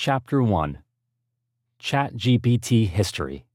Chapter 1 ChatGPT History.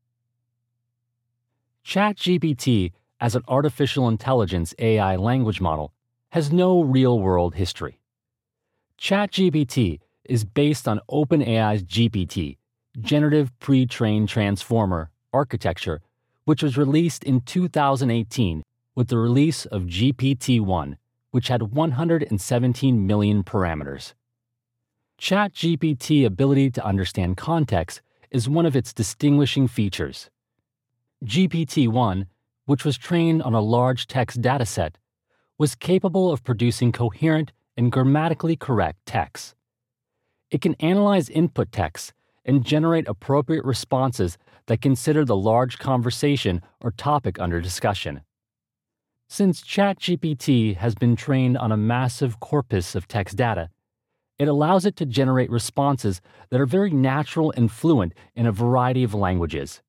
ChatGPT, as an artificial intelligence AI language model, has no real-world history. ChatGPT is based on OpenAI's GPT, Generative Pre-trained Transformer, architecture, which was released in 2018 with the release of GPT-1, which had 117 million parameters. ChatGPT's ability to understand context is one of its distinguishing features. GPT-1, which was trained on a large text dataset, was capable of producing coherent and grammatically correct text. It can analyze input text and generate appropriate responses that consider the large conversation or topic under discussion. Since ChatGPT has been trained on a massive corpus of text data, it allows it to generate responses that are very natural and fluent in a variety of languages.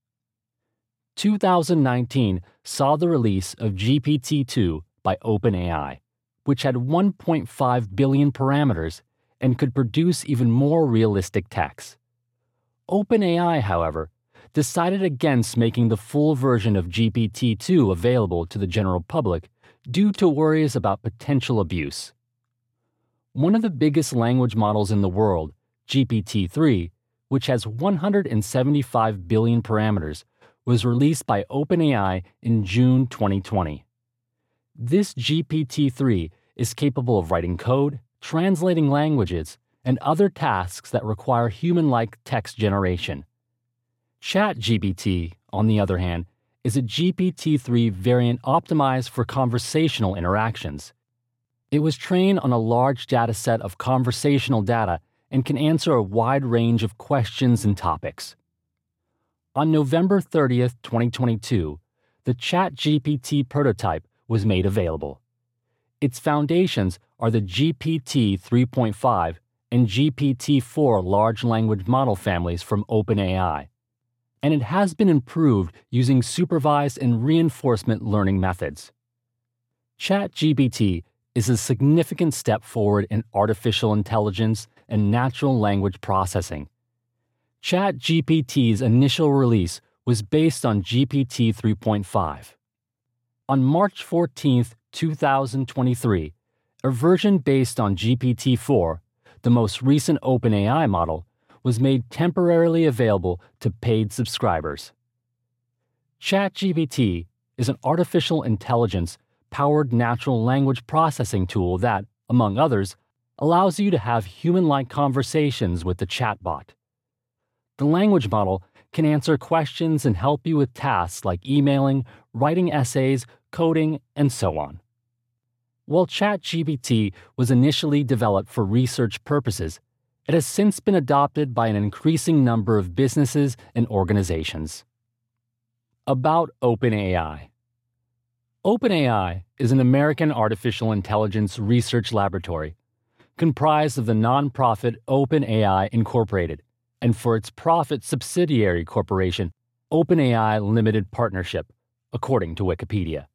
2019 saw the release of GPT-2 by OpenAI, which had 1.5 billion parameters and could produce even more realistic text. OpenAI, however, decided against making the full version of GPT-2 available to the general public due to worries about potential abuse. One of the biggest language models in the world, GPT-3, which has 175 billion parameters, was released by OpenAI in June 2020. This GPT-3 is capable of writing code, translating languages, and other tasks that require human-like text generation. ChatGPT, on the other hand, is a GPT-3 variant optimized for conversational interactions. It was trained on a large dataset of conversational data and can answer a wide range of questions and topics. On November 30, 2022, the ChatGPT prototype was made available. Its foundations are the GPT 3.5 and GPT-4 large language model families from OpenAI, and it has been improved using supervised and reinforcement learning methods. ChatGPT is a significant step forward in artificial intelligence and natural language processing. ChatGPT's initial release was based on GPT 3.5. On March 14, 2023, a version based on GPT-4, the most recent OpenAI model, was made temporarily available to paid subscribers. ChatGPT is an artificial intelligence-powered natural language processing tool that, among others, allows you to have human-like conversations with the chatbot. The language model can answer questions and help you with tasks like emailing, writing essays, coding, and so on. While ChatGPT was initially developed for research purposes, it has since been adopted by an increasing number of businesses and organizations. About OpenAI. OpenAI is an American artificial intelligence research laboratory comprised of the nonprofit OpenAI Incorporated and for its profit subsidiary corporation, OpenAI Limited Partnership, according to Wikipedia.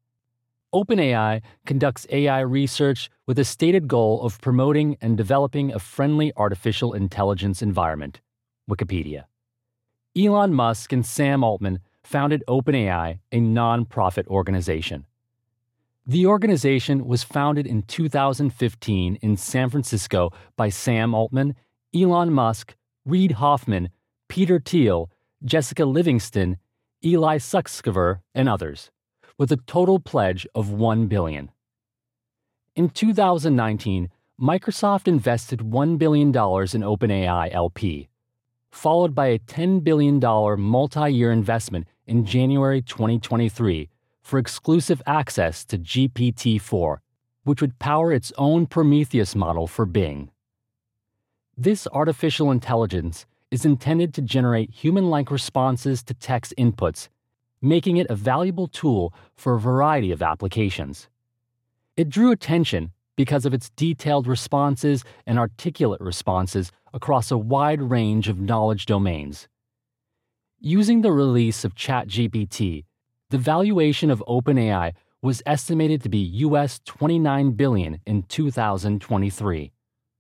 OpenAI conducts AI research with a stated goal of promoting and developing a friendly artificial intelligence environment, Wikipedia. Elon Musk and Sam Altman founded OpenAI, a non-profit organization. The organization was founded in 2015 in San Francisco by Sam Altman, Elon Musk, Reid Hoffman, Peter Thiel, Jessica Livingston, Eli Sutskever, and others, with a total pledge of $1 billion. In 2019, Microsoft invested $1 billion in OpenAI LP, followed by a $10 billion multi-year investment in January 2023 for exclusive access to GPT-4, which would power its own Prometheus model for Bing. This artificial intelligence is intended to generate human-like responses to text inputs, making it a valuable tool for a variety of applications. It drew attention because of its detailed responses and articulate responses across a wide range of knowledge domains. Using the release of ChatGPT, the valuation of OpenAI was estimated to be US $29 billion in 2023.